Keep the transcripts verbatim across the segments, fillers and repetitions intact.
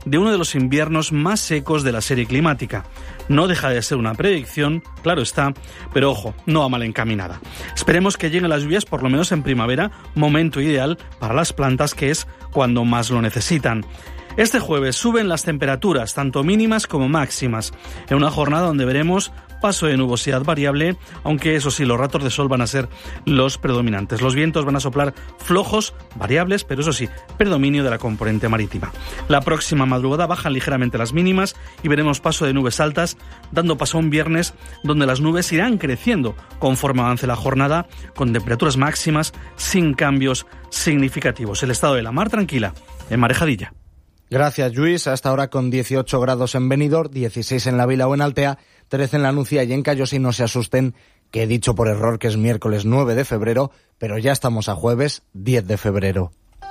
de uno de los inviernos más secos de la serie climática. No deja de ser una predicción, claro está, pero ojo, no va mal encaminada. Esperemos que lleguen las lluvias por lo menos en primavera, momento ideal para las plantas, que es cuando más lo necesitan. Este jueves suben las temperaturas, tanto mínimas como máximas, en una jornada donde veremos paso de nubosidad variable, aunque eso sí, los ratos de sol van a ser los predominantes. Los vientos van a soplar flojos, variables, pero eso sí, predominio de la componente marítima. La próxima madrugada bajan ligeramente las mínimas y veremos paso de nubes altas, dando paso a un viernes donde las nubes irán creciendo conforme avance la jornada, con temperaturas máximas sin cambios significativos. El estado de la mar tranquila, en Marejadilla. Gracias, Lluís. Hasta ahora con dieciocho grados en Benidorm, dieciséis en La Vila o en Altea, trece en La Nucia y en Callosa, y no se asusten que he dicho por error que es miércoles nueve de febrero, pero ya estamos a jueves diez de febrero.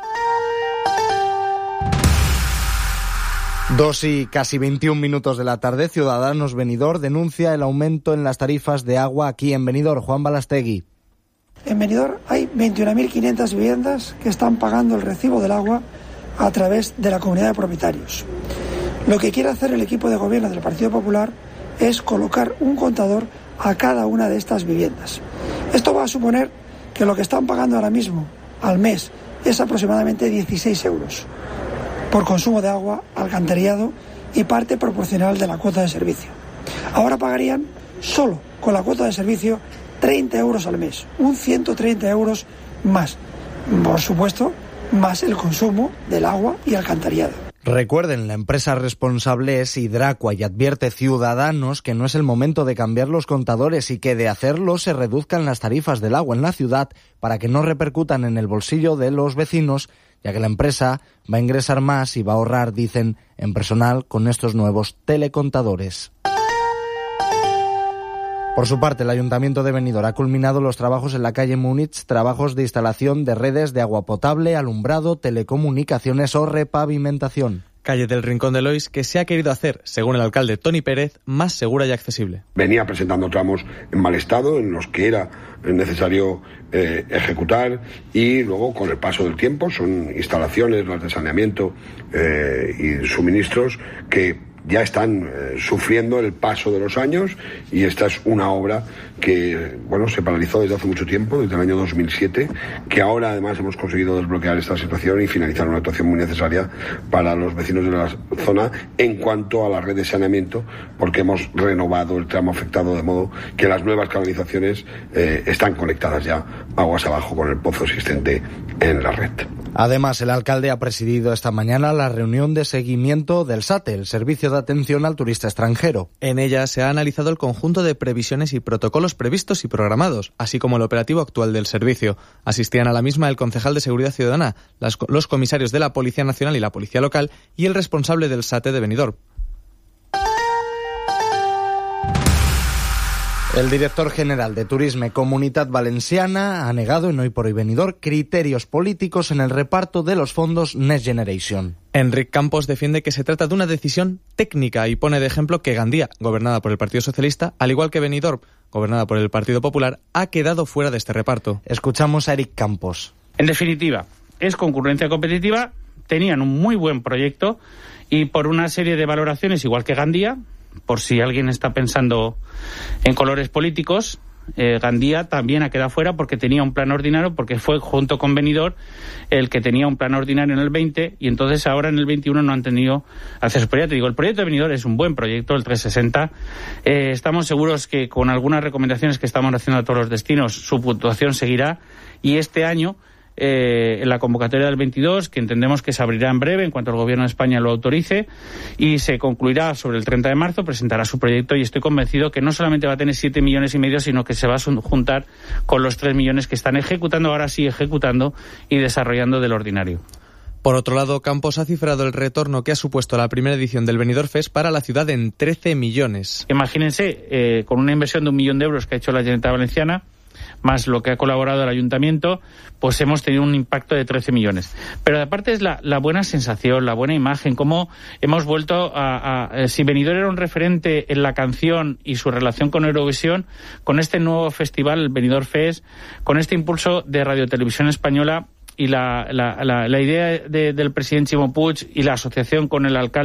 Dos y casi veintiún minutos de la tarde, Ciudadanos Benidorm denuncia el aumento en las tarifas de agua aquí en Benidorm. Juan Balastegui. En Benidorm hay veintiuna mil quinientas viviendas que están pagando el recibo del agua a través de la comunidad de propietarios. Lo que quiere hacer el equipo de gobierno del Partido Popular es colocar un contador a cada una de estas viviendas. Esto va a suponer que lo que están pagando ahora mismo al mes es aproximadamente dieciséis euros por consumo de agua, alcantarillado y parte proporcional de la cuota de servicio. Ahora pagarían solo con la cuota de servicio treinta euros al mes, un ciento treinta euros más. Por supuesto, más el consumo del agua y alcantarillado. Recuerden, la empresa responsable es Hidracua y advierte Ciudadanos que no es el momento de cambiar los contadores y que de hacerlo se reduzcan las tarifas del agua en la ciudad para que no repercutan en el bolsillo de los vecinos, ya que la empresa va a ingresar más y va a ahorrar, dicen, en personal con estos nuevos telecontadores. Por su parte, el Ayuntamiento de Benidorm ha culminado los trabajos en la calle Múnich, trabajos de instalación de redes de agua potable, alumbrado, telecomunicaciones o repavimentación. Calle del Rincón de Lois, que se ha querido hacer, según el alcalde Toni Pérez, más segura y accesible. Venía presentando tramos en mal estado, en los que era necesario eh, ejecutar, y luego, con el paso del tiempo, son instalaciones, las de saneamiento eh, y suministros que ya están eh, sufriendo el paso de los años, y esta es una obra que, bueno, se paralizó desde hace mucho tiempo, desde el año dos mil siete, que ahora además hemos conseguido desbloquear esta situación y finalizar una actuación muy necesaria para los vecinos de la zona en cuanto a la red de saneamiento, porque hemos renovado el tramo afectado de modo que las nuevas canalizaciones eh, están conectadas ya aguas abajo con el pozo existente en la red. Además, el alcalde ha presidido esta mañana la reunión de seguimiento del SATE, el Servicio de Atención al Turista Extranjero. En ella se ha analizado el conjunto de previsiones y protocolos previstos y programados, así como el operativo actual del servicio. Asistían a la misma el concejal de Seguridad Ciudadana, las, los comisarios de la Policía Nacional y la Policía Local y el responsable del SATE de Benidorm. El director general de Turisme Comunitat Valenciana ha negado en Hoy por Hoy Benidorm criterios políticos en el reparto de los fondos Next Generation. Enric Campos defiende que se trata de una decisión técnica y pone de ejemplo que Gandía, gobernada por el Partido Socialista, al igual que Benidorm, gobernada por el Partido Popular, ha quedado fuera de este reparto. Escuchamos a Eric Campos. En definitiva, es concurrencia competitiva, tenían un muy buen proyecto y por una serie de valoraciones, igual que Gandía, por si alguien está pensando en colores políticos, eh, Gandía también ha quedado fuera porque tenía un plan ordinario, porque fue junto con Benidorm el que tenía un plan ordinario en el veinte, y entonces ahora en el veintiuno no han tenido acceso. Pero ya te digo, el proyecto de Benidorm es un buen proyecto, el trescientos sesenta. Eh, estamos seguros que con algunas recomendaciones que estamos haciendo a todos los destinos, su puntuación seguirá, y este año, Eh, en la convocatoria del veintidós, que entendemos que se abrirá en breve en cuanto el Gobierno de España lo autorice, y se concluirá sobre el treinta de marzo, presentará su proyecto, y estoy convencido que no solamente va a tener siete millones y medio, sino que se va a juntar con los tres millones que están ejecutando, ahora sí ejecutando y desarrollando del ordinario. Por otro lado, Campos ha cifrado el retorno que ha supuesto la primera edición del Benidorm Fest para la ciudad en trece millones. Imagínense, eh, con una inversión de un millón de euros que ha hecho la Generalitat Valenciana, más lo que ha colaborado el ayuntamiento, pues hemos tenido un impacto de trece millones. Pero aparte es la, la buena sensación, la buena imagen, cómo hemos vuelto a, a, a... Si Benidorm era un referente en la canción y su relación con Eurovisión, con este nuevo festival, el Benidorm Fest, con este impulso de Radio Televisión Española y la, la, la, la idea de, del presidente Ximo Puig y la asociación con el alcalde